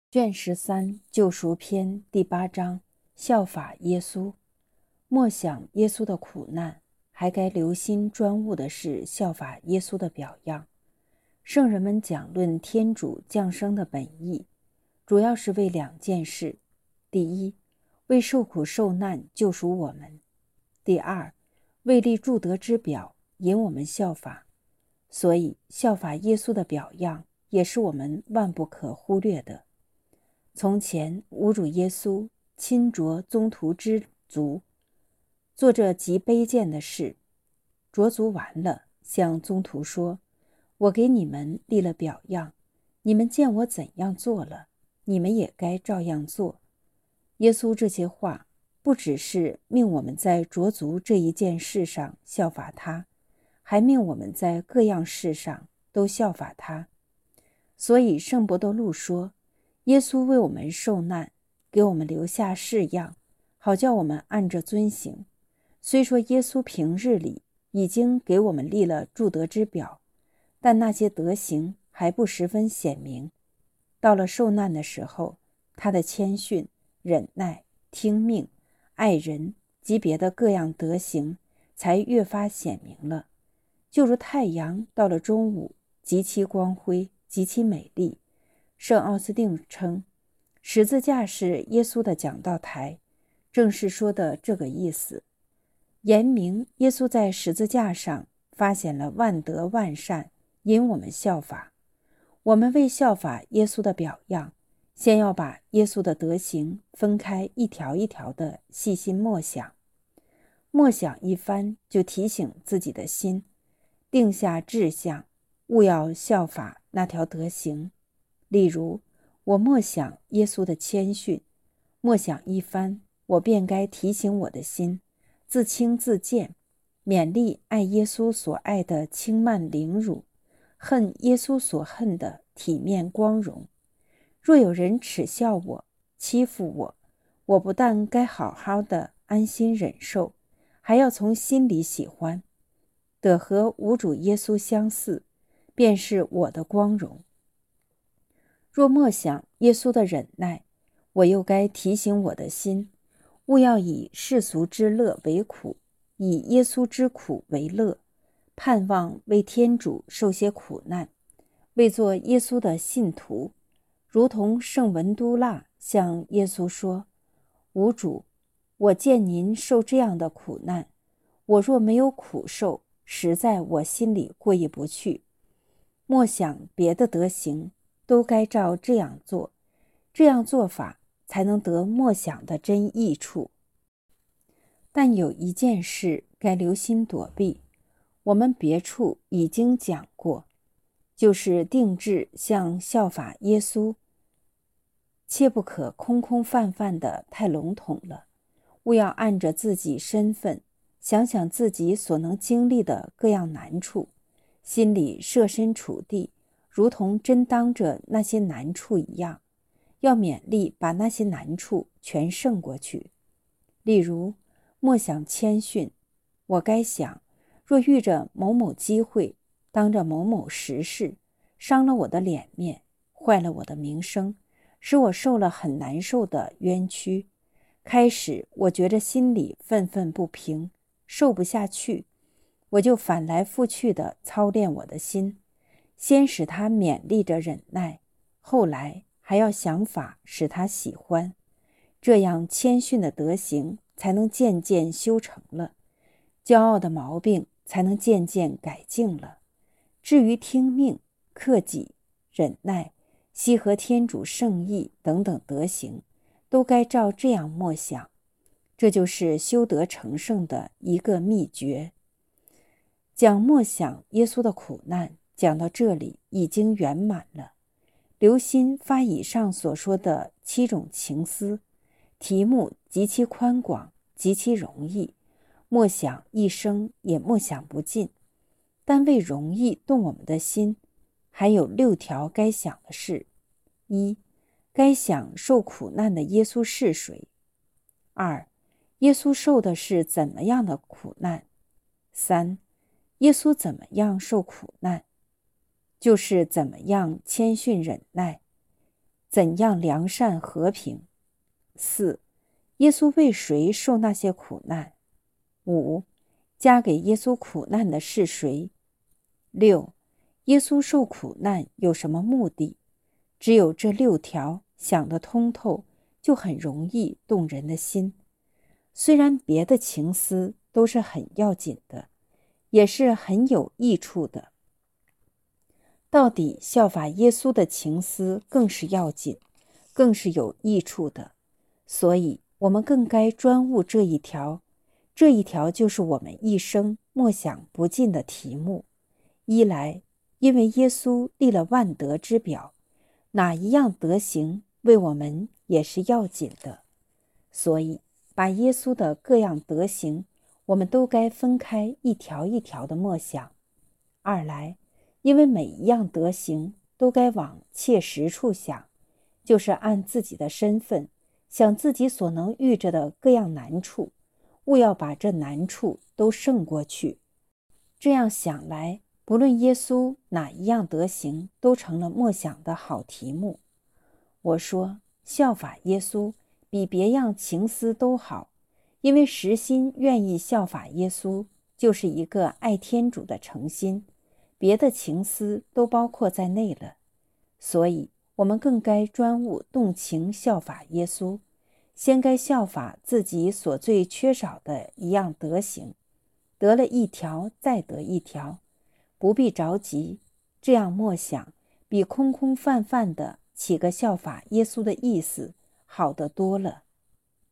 卷13救赎篇第8章效法耶稣。默想耶稣的苦难，还该留心专务的是效法耶稣的表样。圣人们讲论天主降生的本意，主要是为2件事：第一，为受苦受难救赎我们；第二，为立祝德之表，引我们效法。所以效法耶稣的表样也是我们万不可忽略的。从前吾主耶稣亲着宗徒之足，做这极卑贱的事。着足完了，向宗徒说：我给你们立了表样，你们见我怎样做了，你们也该照样做。耶稣这些话不只是命我们在着足这一件事上效法他，还命我们在各样事上都效法他。所以圣伯多禄说，耶稣为我们受难，给我们留下式样，好叫我们按着遵行。虽说耶稣平日里已经给我们立了祝德之表，但那些德行还不十分显明。到了受难的时候，他的谦逊、忍耐、听命、爱人及别的各样德行才越发显明了。就如太阳到了中午，极其光辉，极其美丽。圣奥斯定称，十字架是耶稣的讲道台，正是说的这个意思。言明耶稣在十字架上发显了万德万善，引我们效法。我们为效法耶稣的表样，先要把耶稣的德行分开一条一条的细心默想。默想一番，就提醒自己的心，定下志向，务要效法那条德行。例如，我默想耶稣的谦逊，默想一番，我便该提醒我的心，自轻自贱，勉励爱耶稣所爱的轻慢凌辱，恨耶稣所恨的体面光荣。若有人耻笑我，欺负我，我不但该好好的安心忍受，还要从心里喜欢，得和吾主耶稣相似，便是我的光荣。若默想耶稣的忍耐，我又该提醒我的心，务要以世俗之乐为苦，以耶稣之苦为乐，盼望为天主受些苦难，为做耶稣的信徒。如同圣文都腊向耶稣说：吾主，我见您受这样的苦难，我若没有苦受，实在我心里过意不去。默想别的德行，都该照这样做，这样做法才能得默想的真益处。但有一件事该留心躲避，我们别处已经讲过，就是定志向效法耶稣，切不可空空泛泛的太笼统了，务要按着自己身份，想想自己所能经历的各样难处，心里设身处地，如同真当着那些难处一样，要勉力把那些难处全胜过去。例如，默想谦逊，我该想，若遇着某某机会，当着某某时事，伤了我的脸面，坏了我的名声，使我受了很难受的冤屈。开始我觉着心里愤愤不平，受不下去，我就反来覆去地操练我的心，先使他勉励着忍耐，后来还要想法使他喜欢，这样谦逊的德行才能渐渐修成了，骄傲的毛病才能渐渐改净了。至于听命、克己、忍耐、悉合天主圣意等等德行，都该照这样默想。这就是修德成圣的一个秘诀。讲默想耶稣的苦难，讲到这里已经圆满了。留心发以上所说的7种情思，题目极其宽广，极其容易，默想一生也默想不尽。但为容易动我们的心，还有6条该想的事：一，该想受苦难的耶稣是谁；二，耶稣受的是怎么样的苦难；三，耶稣怎么样受苦难，就是怎么样谦逊忍耐； 怎样良善和平。4. 耶稣为谁受那些苦难。5. 加给耶稣苦难的是谁。6. 耶稣受苦难有什么目的？只有这6条想得通透，就很容易动人的心。虽然别的情思都是很要紧的，也是很有益处的，到底效法耶稣的情思更是要紧，更是有益处的。所以我们更该专务这一条，这一条就是我们一生默想不尽的题目。一来，因为耶稣立了万德之表，哪一样德行为我们也是要紧的，所以把耶稣的各样德行，我们都该分开一条一条的默想。二来，因为每一样德行都该往切实处想，就是按自己的身份，想自己所能遇着的各样难处，务要把这难处都胜过去。这样想来，不论耶稣哪一样德行，都成了默想的好题目。我说，效法耶稣比别样情思都好，因为实心愿意效法耶稣，就是一个爱天主的诚心，别的情思都包括在内了。所以我们更该专务动情效法耶稣，先该效法自己所最缺少的一样德行，得了一条再得一条，不必着急。这样默想比空空泛泛的起个效法耶稣的意思好得多了。